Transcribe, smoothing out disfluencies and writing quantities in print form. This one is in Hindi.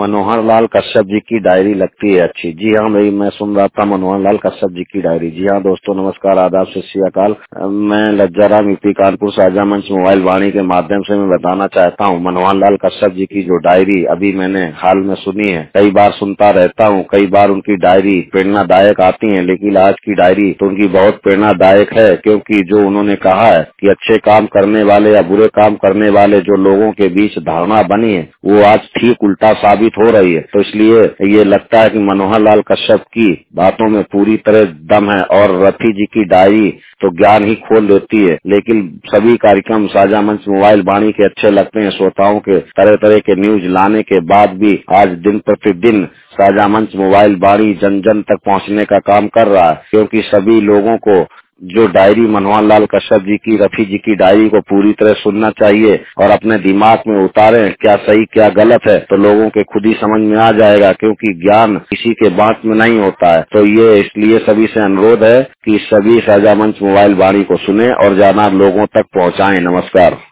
मनोहर लाल कश्यप जी की डायरी लगती है अच्छी। जी हाँ भाई, मैं सुन रहा था मनोहर लाल कश्यप जी की डायरी। जी हाँ दोस्तों, नमस्कार, आदाब, सत श्री अकाल। मैं लज्जाराम यूपी कानपुर साझा मंच मोबाइल वाणी के माध्यम से मैं बताना चाहता हूँ, मनोहर लाल कश्यप जी की जो डायरी अभी मैंने हाल में सुनी है, कई बार सुनता रहता हूँ, कई बार उनकी डायरी प्रेरणादायक आती है, लेकिन आज की डायरी तो उनकी बहुत प्रेरणादायक है, क्योंकि जो उन्होंने कहा है कि अच्छे काम करने वाले या बुरे काम करने वाले जो लोगों के बीच धारणा बनी है, वो आज ठीक उल्टा साबित हो रही है। तो इसलिए ये लगता है कि मनोहर लाल कश्यप की बातों में पूरी तरह दम है, और रफी जी की डायरी तो ज्ञान ही खोल देती है। लेकिन सभी कार्यक्रम साझा मंच मोबाइल वाणी के अच्छे लगते हैं, श्रोताओं के तरह तरह के न्यूज लाने के बाद भी आज दिन प्रतिदिन साझा मंच मोबाइल वाणी जन जन तक पहुंचने का काम कर रहा है, क्योंकि सभी लोगों को जो डायरी मनोहर लाल कश्यप जी की, रफी जी की डायरी को पूरी तरह सुनना चाहिए और अपने दिमाग में उतारें, क्या सही क्या गलत है, तो लोगों के खुद ही समझ में आ जाएगा, क्योंकि ज्ञान किसी के बात में नहीं होता है। तो ये इसलिए सभी से अनुरोध है कि सभी साझा मंच मोबाइल वाणी को सुने और ज्यादा लोगों तक पहुंचाएं। नमस्कार।